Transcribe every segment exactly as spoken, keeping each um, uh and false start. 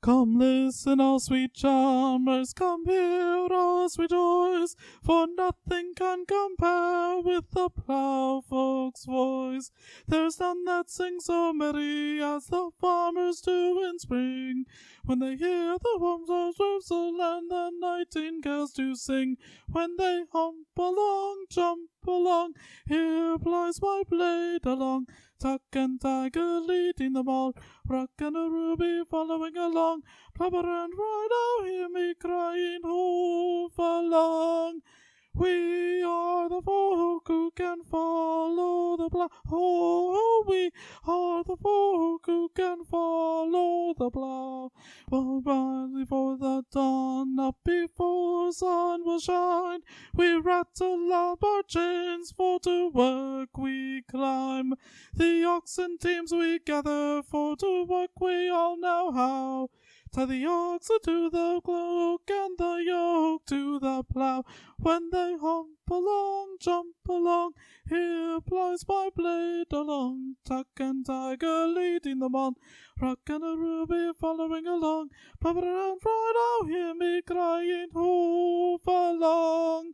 Come listen, all sweet charmers, come hear us rejoice, for nothing can compare with the ploughfolk's voice. There's none that sings so merry as the farmers do in spring, when they hear the warmth whistle and the nightingales do sing. When they hump along, jump along, here plies my blade along, Tuck and Tiger leading them all, Rock and a Ruby following along, Plubber and Rhino hear me crying, hoof along. We are the folk who can follow the plough. Oh, we are the folk who can follow the plough. Well, right before the dawn, up before sun will shine, we rattle up our chains, for to work we climb. The oxen teams we gather, for to work we all know how. Tie the oxen to the cloak and the yoke to the plough. When they hump along, jump along, here plies my blade along. Tuck and Tiger leading them on, Rock and a Ruby following along. Plubber and Rhino hear me crying, hoof along.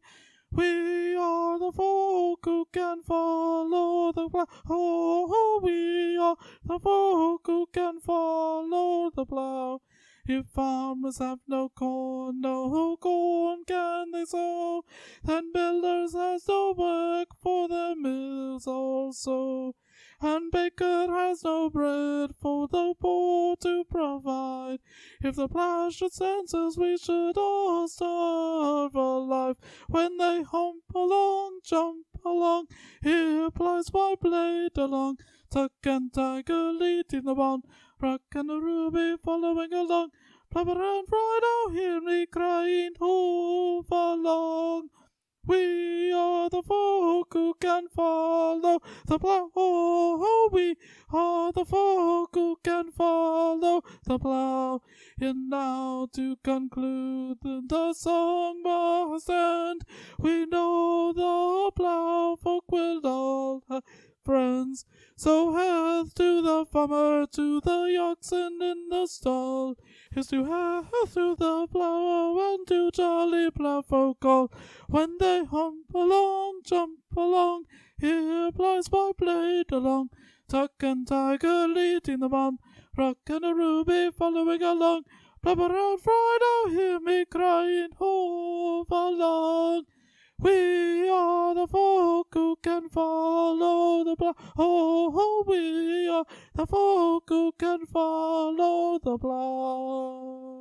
We are the folk who can follow the plough. Oh, we are the folk who can follow the plough. If farmers have no corn, no corn can they sow, then builders has no work for their mills also. And baker has no bread for the poor to provide. If the plough should censor us, we should all starve alive. When they hump along, jump along, here plies my blade along. Tuck and Tiger leading them on, Rock and a Ruby following along. Plubber and Rhino hear me crying, hoof along. We are the folk who can follow the plough. Oh, we are the folk who can follow the plough. And now to conclude, the song must end. We know the plough folk will all have friends. So health to the farmer, to the oxen in the stall. Here's to health to the plough and to jolly plough folk all. When they hump along, jump along, here plies my blade along. Tuck and Tiger leading them on, Rock and a Ruby following along. Plubber and Rhino hear me crying, hoof along. We are the folk who can follow the plough. Oh, we are the folk who can follow the plough.